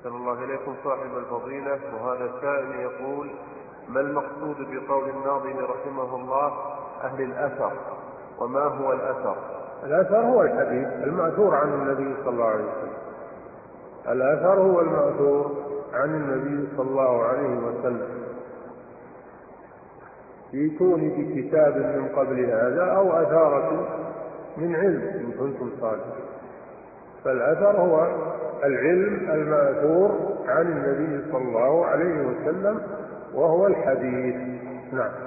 أحسن الله إليكم صاحب الفضيلة. وهذا السائل يقول: ما المقصود بقول الناظم رحمه الله أهل الأثر، وما هو الأثر؟ الأثر هو الحديث المأثور عن النبي صلى الله عليه وسلم. الأثر هو المأثور عن النبي صلى الله عليه وسلم. ائتوني بكتاب من قبل هذا أو أثارة من علم إن كنتم صادقين. فالأثر هو العلم المأثور عن النبي صلى الله عليه وسلم وهو الحديث. نعم.